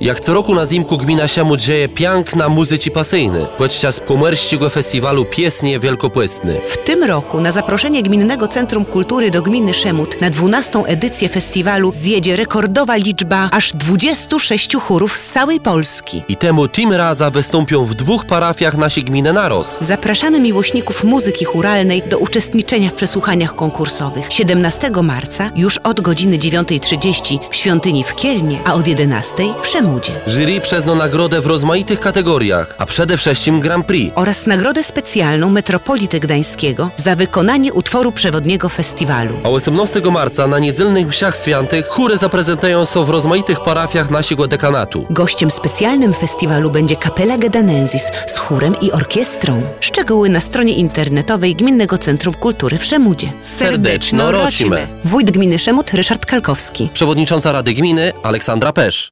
Jak co roku na zimku gmina Siamut dzieje piękna muzyci pasyjny. Podczas pomorskiego festiwalu Piesnie Wielkopłestny. W tym roku na zaproszenie Gminnego Centrum Kultury do gminy Szemut na 12. edycję festiwalu zjedzie rekordowa liczba aż 26 chórów z całej Polski. I temu tym razem wystąpią w 2 parafiach naszej gminy naraz. Zapraszamy miłośników muzyki chóralnej do uczestniczenia w przesłuchaniach konkursowych. 17 marca już od godziny 9:30 w świątyni w Kielnie, a od 11:00 w Szemudzie. Jury przyzna nagrodę w rozmaitych kategoriach, a przede wszystkim Grand Prix. Oraz nagrodę specjalną Metropolity Gdańskiego za wykonanie utworu przewodniego festiwalu. A 18 marca na niedzielnych msiach świętych chóry zaprezentują się w rozmaitych parafiach naszego dekanatu. Gościem specjalnym festiwalu będzie Kapela Gedanensis z chórem i orkiestrą. Szczegóły na stronie internetowej Gminnego Centrum Kultury w Szemudzie. Serdeczno rodzimy. Wójt gminy Szemut Ryszard Kalkowski. Przewodnicząca Rady Gminy Aleksandra Pesz.